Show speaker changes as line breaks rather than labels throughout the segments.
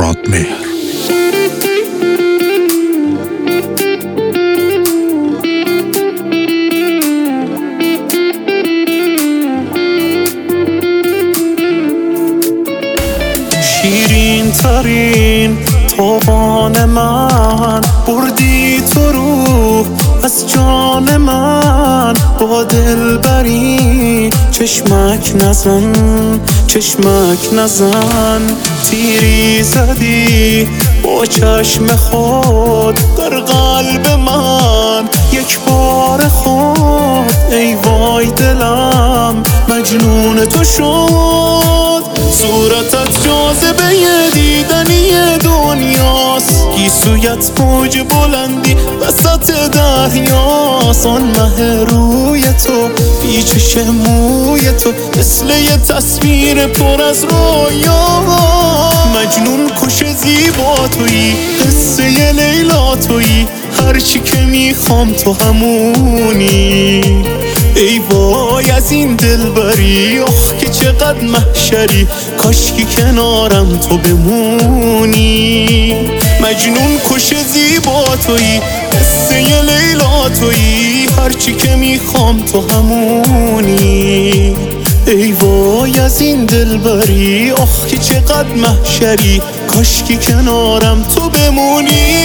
شادمهر.
شیرین ترین توبان من، بردی تو روح از جان من. با دلبری چشمک نزن، چشمک نزن. تیری زدی با چشم خود در قلب من، یک بار خود. ای وای دلم مجنون تو شد. صورتت جاذبه دیدنی دنیاست، گیسویت موج بلندی وسط دریاست. آن مه روی تو، پیچش موی تو، مثل یه تصویر پر از رویا. مجنون کش زیبا تویی، قصه لیلا تویی، هرچی که میخوام تو همونی. ای وای از این دلبری، آخ که چقدر محشری، کاشکی کنارم تو بمونی. مجنون کش زیبا تویی، قصه لیلا تویی، هرچی که میخوام تو همونی. ای وای از این دلبری، آخ که چقدر محشری، کاشکی کنارم تو بمونی.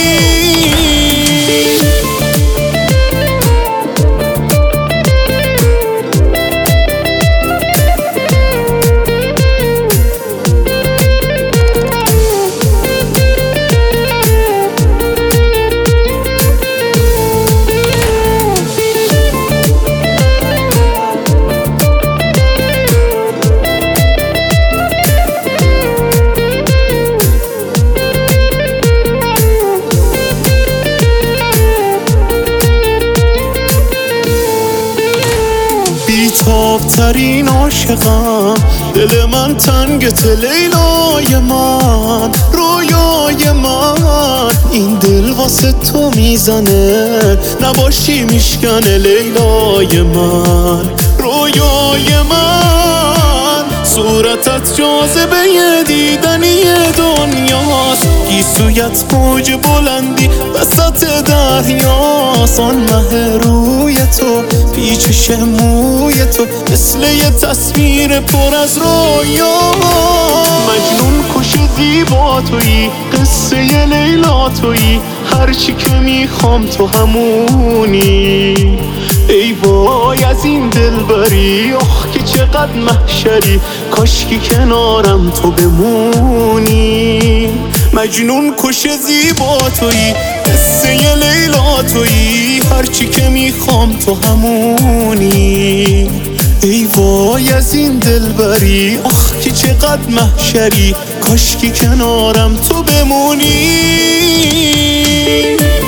بی‌تاب‌ترین عاشقم، دل من تنگت لیلای من، رویای من. این دل واسه تو میزنه، نباشی میشکنه لیلای من، رویای من. صورتت جاذبه دیدنی دنیاست، گیسویت موج بلندی وسط دریاست. آن مه روی تو، پیچش موی تو، مثل یه تصویر پر از رویا. مجنون کش زیبا تویی، قصه لیلا تویی، هرچی که میخوام تو همونی. ای وای از این دلبری، آخ که چقدر محشری، کاشکی کنارم تو بمونی. مجنون کش زیبا تویی، قصه لیلا تویی، هرچی که میخوام تو همونی. ای وای از این دلبری، آخ که چقدر محشری، کاشکی کنارم تو بمونی.